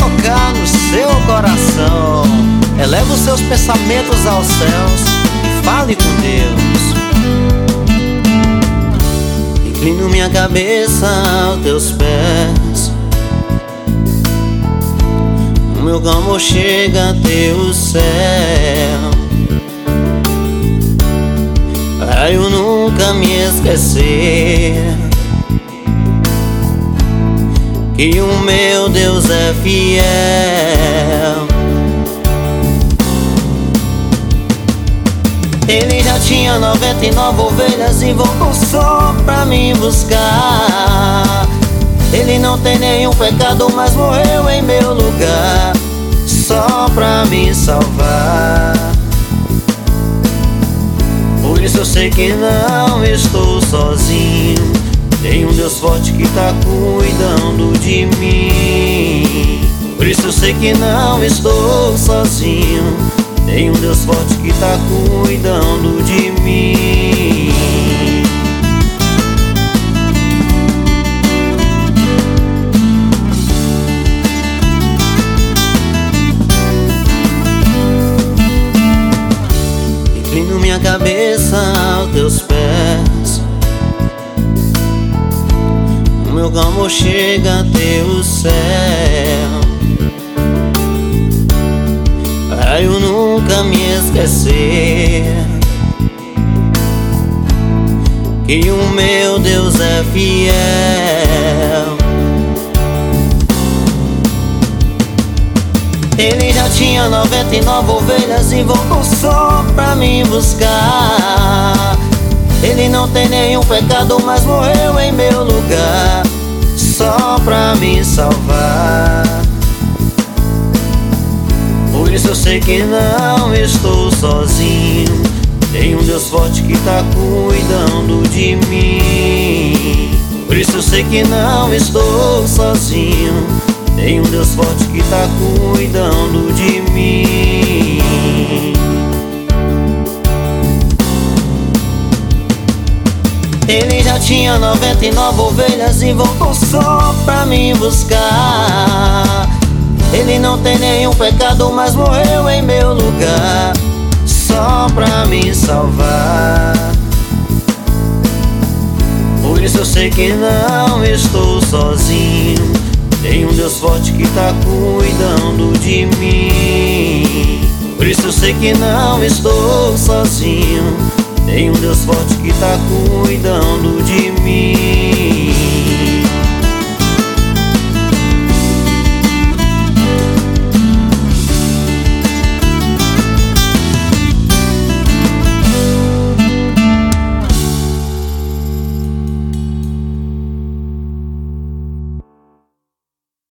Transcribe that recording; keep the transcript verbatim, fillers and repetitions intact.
tocar no seu coração. Eleva os seus pensamentos aos céus e fale com Deus. Inclino minha cabeça aos teus pés, o meu clamor chega até o céu. Pra eu nunca me esquecer que o meu Deus é fiel. Ele já tinha noventa e nove ovelhas e voltou só pra me buscar. Ele não tem nenhum pecado, mas morreu em meu lugar, só pra me salvar. Por isso eu sei que não estou sozinho. Tem um Deus forte que tá cuidando de mim. Por isso eu sei que não estou sozinho. Tem um Deus forte que tá cuidando de mim. Inclino minha cabeça aos teus pés, o meu clamor chega até o céu. Pra eu nunca me esquecer que o meu Deus é fiel. Ele já tinha noventa e nove ovelhas e voltou só pra me buscar. Ele não tem nenhum pecado, mas morreu em meu lugar, só pra me salvar. Por isso eu sei que não estou sozinho. Tem um Deus forte que tá cuidando de mim. Por isso eu sei que não estou sozinho. Tem um Deus forte que tá cuidando de mim. Ele já tinha noventa e nove ovelhas e voltou só pra me buscar. Ele não tem nenhum pecado, mas morreu em meu lugar, só pra me salvar. Por isso eu sei que não estou sozinho. Tem um Deus forte que tá cuidando de mim. Por isso eu sei que não estou sozinho. Tem um Deus forte que tá cuidando